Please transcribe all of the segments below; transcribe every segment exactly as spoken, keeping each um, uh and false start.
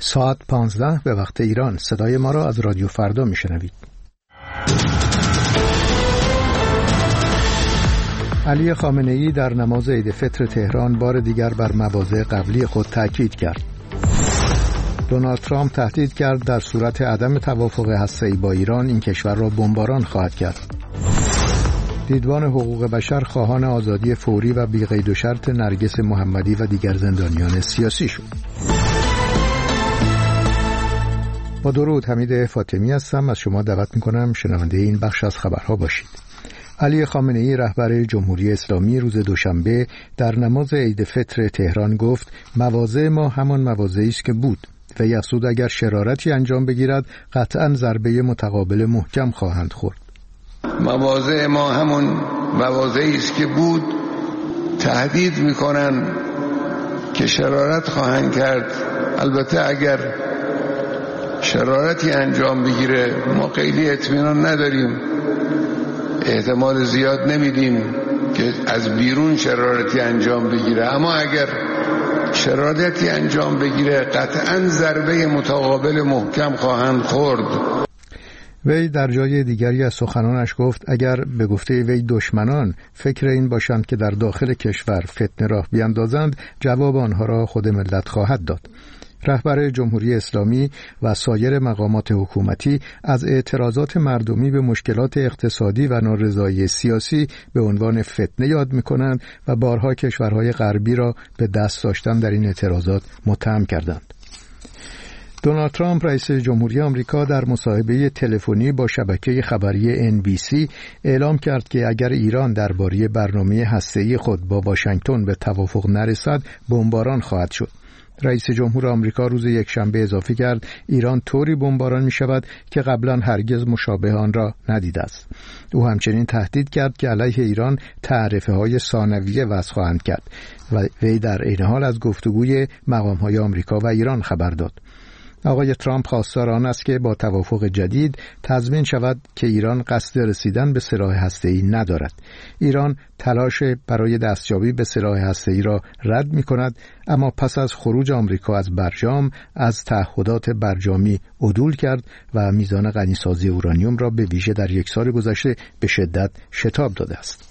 ساعت پانزده به وقت ایران. صدای ما را از رادیو فردا میشنوید. علی خامنه‌ای در نماز عید فطر تهران بار دیگر بر مواضع قبلی خود تاکید کرد. دونالد ترامپ تهدید کرد در صورت عدم توافق هسته‌ای با ایران این کشور را بمباران خواهد کرد. دیدبان حقوق بشر خواهان آزادی فوری و بی قید و شرط نرگس محمدی و دیگر زندانیان سیاسی شد. با درود، حمید فاطمی هستم. از شما دعوت می‌کنم شنونده این بخش از خبرها باشید. علی خامنه‌ای رهبر جمهوری اسلامی روز دوشنبه در نماز عید فطر تهران گفت مواضع ما همان مواضعی است که بود و افزود اگر شرارتی انجام بگیرد قطعاً ضربه متقابل محکم خواهند خورد. مواضع ما همون مواضعی است که بود. تهدید میکنن که شرارت خواهند کرد. البته اگر شرارتی انجام بگیره ما خیلی اطمینان نداریم، احتمال زیاد نمیدیم که از بیرون شرارتی انجام بگیره، اما اگر شرارتی انجام بگیره قطعاً ضربه متقابل محکم خواهند خورد. وی در جای دیگری از سخنانش گفت اگر به گفته وی دشمنان فکر این باشند که در داخل کشور فتنه راه بیندازند، جواب آنها را خود ملت خواهد داد. رهبر جمهوری اسلامی و سایر مقامات حکومتی از اعتراضات مردمی به مشکلات اقتصادی و نارضایی سیاسی به عنوان فتنه یاد می‌کنند و بارها کشورهای غربی را به دست داشتن در این اعتراضات متهم کردند. دونالد ترامپ رئیس جمهوری آمریکا در مصاحبه تلفنی با شبکه خبری ان بی سی اعلام کرد که اگر ایران درباره برنامه هسته‌ای خود با واشنگتن به توافق نرسد بمباران خواهد شد. رئیس جمهور آمریکا روز یکشنبه اضافه کرد ایران طوری بمباران می شود که قبلا هرگز مشابه آن را ندیده است. او همچنین تهدید کرد که علیه ایران تعرفه های ثانویه وضع خواهند کرد و وی در عین حال از گفتگوی مقام های آمریکا و ایران خبر داد. آقای ترامپ خواستار آن است که با توافق جدید تضمین شود که ایران قصد رسیدن به سلاح هسته‌ای ندارد. ایران تلاش برای دستیابی به سلاح هسته‌ای را رد می‌کند، اما پس از خروج آمریکا از برجام از تعهدات برجامی عدول کرد و میزان غنیسازی اورانیوم را به ویژه در یک سال گذشته به شدت شتاب داده است.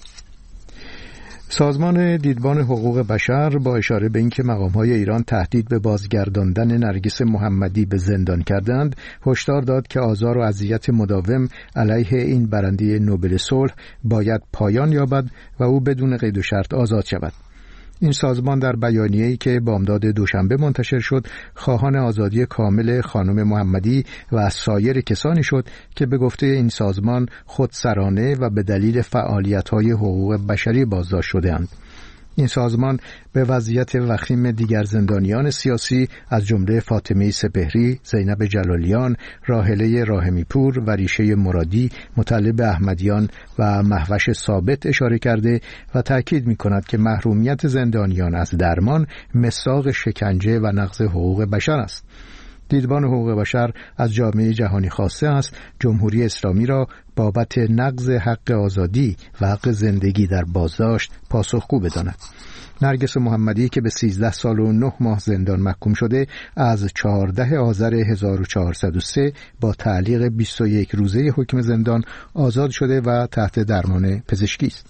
سازمان دیدبان حقوق بشر با اشاره به اینکه مقام‌های ایران تهدید به بازگرداندن نرگس محمدی به زندان کردند، هشدار داد که آزار و اذیت مداوم علیه این برنده نوبل صلح باید پایان یابد و او بدون قید و شرط آزاد شود. این سازمان در بیانیه‌ای که بامداد دوشنبه منتشر شد، خواهان آزادی کامل خانم محمدی و از سایر کسانی شد که به گفته این سازمان خودسرانه و به دلیل فعالیت‌های حقوق بشری بازداشت شده‌اند. این سازمان به وضعیت وخیم دیگر زندانیان سیاسی از جمله فاطمه سپهری، زینب جلالیان، راحله راحمی‌پور و ریشه مرادی، مطلب احمدیان و مهوش ثابت اشاره کرده و تأکید می‌کند که محرومیت زندانیان از درمان مصداق شکنجه و نقض حقوق بشر است. دیدبان حقوق بشر از جامعه جهانی خواسته است جمهوری اسلامی را بابت نقض حق آزادی و حق زندگی در بازداشت پاسخگو بداند. نرگس محمدی که به سیزده سال و نه ماه زندان محکوم شده، از چهاردهم آذر هزار و چهارصد و سه با تعلیق بیست و یک روزه حکم زندان آزاد شده و تحت درمان پزشکی است.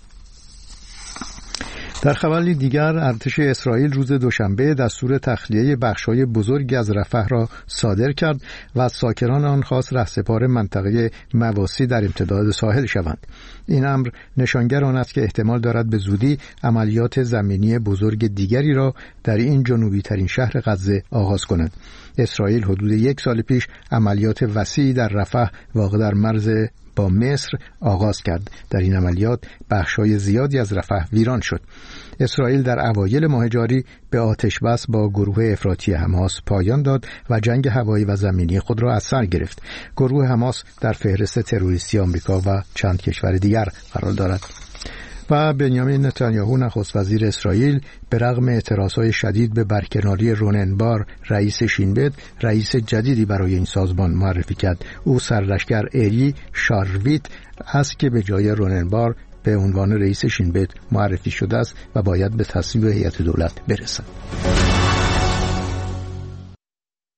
در خبری دیگر، ارتش اسرائیل روز دوشنبه دستور تخلیه بخش‌های بزرگی از رفح را صادر کرد و از ساکنان آن خواست رهسپار منطقه مواسی در امتداد ساحل شوند. این امر نشانگر آن است که احتمال دارد به زودی عملیات زمینی بزرگ دیگری را در این جنوبی ترین شهر غزه آغاز کند. اسرائیل حدود یک سال پیش عملیات وسیعی در رفح واقع در مرز با مصر آغاز کرد. در این عملیات بخش‌های زیادی از رفح ویران شد. اسرائیل در اوایل ماه جاری به آتش‌بس با گروه افراطی حماس پایان داد و جنگ هوایی و زمینی خود را از سر گرفت. گروه حماس در فهرست تروریستی آمریکا و چند کشور دیگر قرار دارد. و بنیامین نتانیاهو نخست وزیر اسرائیل به رغم اعتراضهای شدید به برکناری روننبار رئیس شین بت، رئیس جدیدی برای این سازمان معرفی کرد. او سرلشکر ایری شارویت است که به جای روننبار به عنوان رئیس شین بت معرفی شده است و باید به تصویب هیئت دولت برسد.